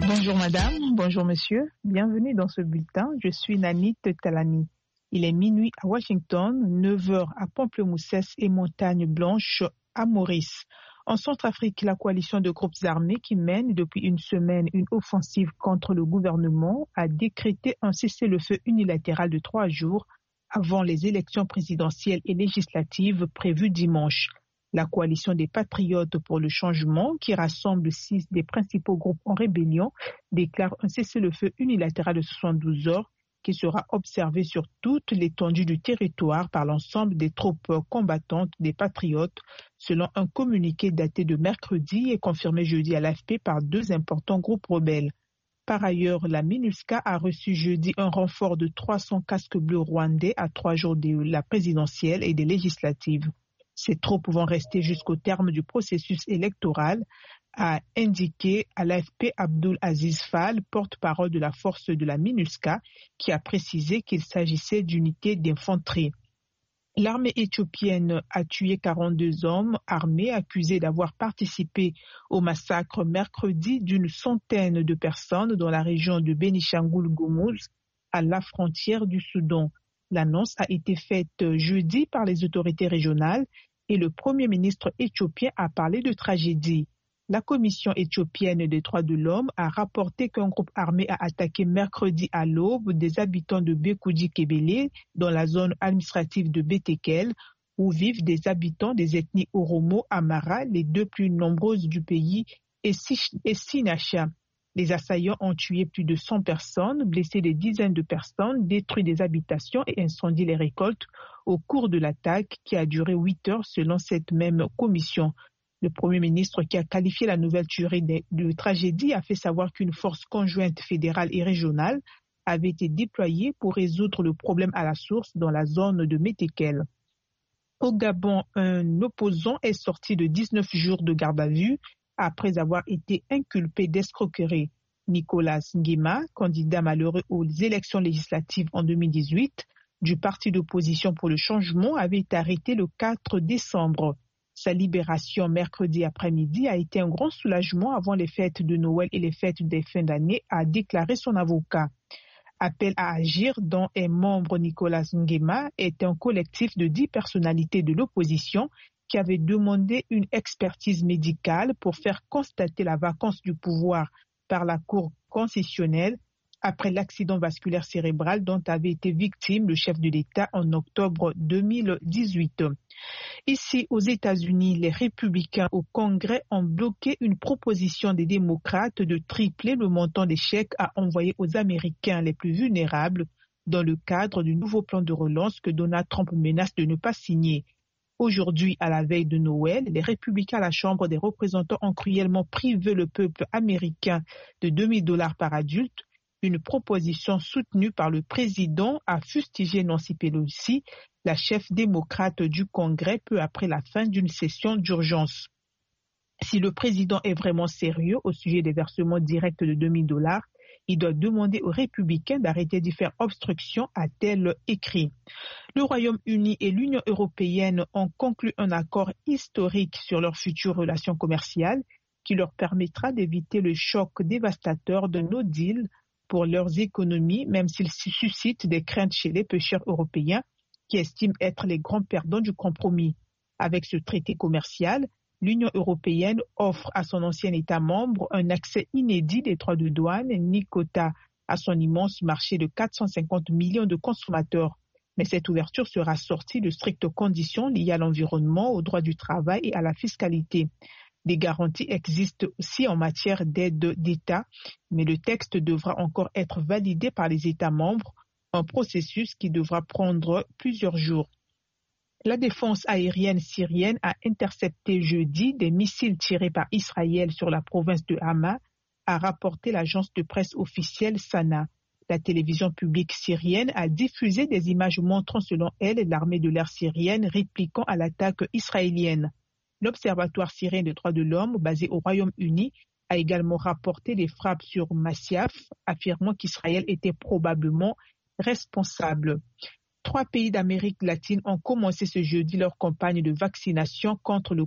Bonjour madame, bonjour monsieur, bienvenue dans ce bulletin. Je suis Nanit Talani. Il est minuit à Washington, 9 heures à Pamplemoussès et Montagne Blanche à Maurice. En Centrafrique, la coalition de groupes armés qui mène depuis une semaine une offensive contre le gouvernement a décrété un cessez-le-feu unilatéral de 3 jours avant les élections présidentielles et législatives prévues dimanche. La coalition des Patriotes pour le changement, qui rassemble 6 des principaux groupes en rébellion, déclare un cessez-le-feu unilatéral de 72 heures qui sera observé sur toute l'étendue du territoire par l'ensemble des troupes combattantes des Patriotes, selon un communiqué daté de mercredi et confirmé jeudi à l'AFP par 2 importants groupes rebelles. Par ailleurs, la MINUSCA a reçu jeudi un renfort de 300 casques bleus rwandais à 3 jours de la présidentielle et des législatives. Ces troupes vont rester jusqu'au terme du processus électoral, a indiqué à l'AFP Abdul Aziz Fall, porte-parole de la force de la MINUSCA, qui a précisé qu'il s'agissait d'unités d'infanterie. L'armée éthiopienne a tué 42 hommes armés accusés d'avoir participé au massacre mercredi d'une centaine de personnes dans la région de Benishangul-Gumuz, à la frontière du Soudan. L'annonce a été faite jeudi par les autorités régionales et le Premier ministre éthiopien a parlé de tragédie. La Commission éthiopienne des droits de l'homme a rapporté qu'un groupe armé a attaqué mercredi à l'aube des habitants de Bekoudi-Kebele dans la zone administrative de Betekel, où vivent des habitants des ethnies Oromo, Amara, les 2 plus nombreuses du pays, et Sinacha. Les assaillants ont tué plus de 100 personnes, blessé des dizaines de personnes, détruit des habitations et incendié les récoltes au cours de l'attaque qui a duré 8 heures selon cette même commission. Le Premier ministre, qui a qualifié la nouvelle tuerie de tragédie, a fait savoir qu'une force conjointe fédérale et régionale avait été déployée pour résoudre le problème à la source dans la zone de Metekel. Au Gabon, un opposant est sorti de 19 jours de garde à vue après avoir été inculpé d'escroquerie. Nicolas Nguema, candidat malheureux aux élections législatives en 2018 du parti d'opposition pour le changement, avait été arrêté le 4 décembre. Sa libération mercredi après-midi a été un grand soulagement avant les fêtes de Noël et les fêtes des fins d'année, a déclaré son avocat. Appel à agir, dont est membre Nicolas Nguema, est un collectif de 10 personnalités de l'opposition qui avait demandé une expertise médicale pour faire constater la vacance du pouvoir par la Cour constitutionnelle après l'accident vasculaire cérébral dont avait été victime le chef de l'État en octobre 2018. Ici, aux États-Unis, les républicains au Congrès ont bloqué une proposition des démocrates de tripler le montant des chèques à envoyer aux Américains les plus vulnérables dans le cadre du nouveau plan de relance que Donald Trump menace de ne pas signer. Aujourd'hui, à la veille de Noël, les républicains à la Chambre des représentants ont cruellement privé le peuple américain de $2 000 par adulte, une proposition soutenue par le président, a fustigé Nancy Pelosi, la chef démocrate du Congrès, peu après la fin d'une session d'urgence. Si le président est vraiment sérieux au sujet des versements directs de $2 000, il doit demander aux républicains d'arrêter d'y faire obstruction, a-t-elle écrit. Le Royaume-Uni et l'Union européenne ont conclu un accord historique sur leurs futures relations commerciales qui leur permettra d'éviter le choc dévastateur de no deal pour leurs économies, même s'ils suscitent des craintes chez les pêcheurs européens qui estiment être les grands perdants du compromis. Avec ce traité commercial, l'Union européenne offre à son ancien État membre un accès inédit des droits de douane, ni quota à son immense marché de 450 millions de consommateurs. Mais cette ouverture sera sortie de strictes conditions liées à l'environnement, au droit du travail et à la fiscalité. Des garanties existent aussi en matière d'aide d'État, mais le texte devra encore être validé par les États membres, un processus qui devra prendre plusieurs jours. La défense aérienne syrienne a intercepté jeudi des missiles tirés par Israël sur la province de Hama, a rapporté l'agence de presse officielle Sana. La télévision publique syrienne a diffusé des images montrant selon elle l'armée de l'air syrienne répliquant à l'attaque israélienne. L'Observatoire syrien des droits de l'homme, basé au Royaume-Uni, a également rapporté des frappes sur Masyaf, affirmant qu'Israël était probablement responsable. 3 pays d'Amérique latine ont commencé ce jeudi leur campagne de vaccination contre le